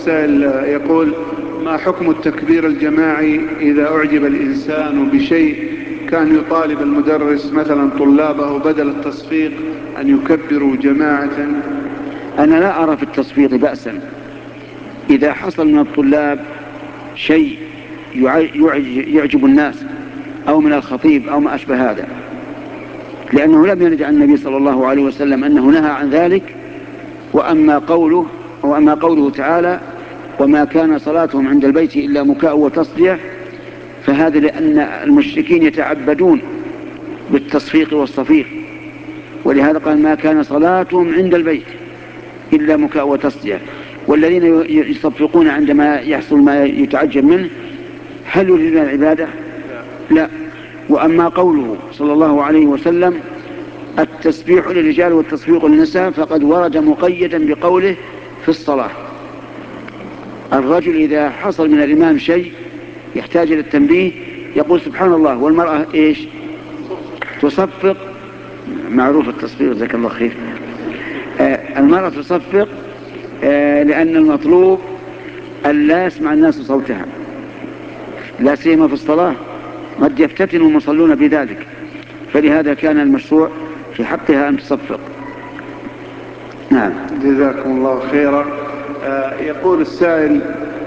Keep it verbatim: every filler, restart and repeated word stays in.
السائل يقول: ما حكم التكبير الجماعي إذا أعجب الإنسان بشيء كان يطالب المدرس مثلا طلابه بدل التصفيق أن يكبروا جماعة؟ أنا لا أرى في التصفيق بأسا إذا حصل من الطلاب شيء يعجب الناس أو من الخطيب أو ما أشبه هذا، لأنه لم يرد عن النبي صلى الله عليه وسلم أنه نهى عن ذلك. وأما قوله وأما قوله تعالى: وما كان صلاتهم عند البيت إلا مكاء وتصدية، فهذا لأن المشركين يتعبدون بالتصفيق والصفيق، ولهذا قال: ما كان صلاتهم عند البيت إلا مكاء وتصدية. والذين يصفقون عندما يحصل ما يتعجب منه هل يريدون العبادة؟ لا. وأما قوله صلى الله عليه وسلم: التسبيح للرجال والتصفيق للنساء، فقد ورد مقيدا بقوله في الصلاة. الرجل إذا حصل من الإمام شيء يحتاج إلى التنبيه يقول سبحان الله، والمرأة إيش؟ تصفق. معروف التصفيق، جزاك الله خير. آه المرأة تصفق آه لأن المطلوب أن لا يسمع الناس صوتها، لا سيما في الصلاة، قد يفتتن المصلون بذلك، فلهذا كان المشروع في حقها أن تصفق. نعم، جزاكم الله خيرا. آه يقول السائل: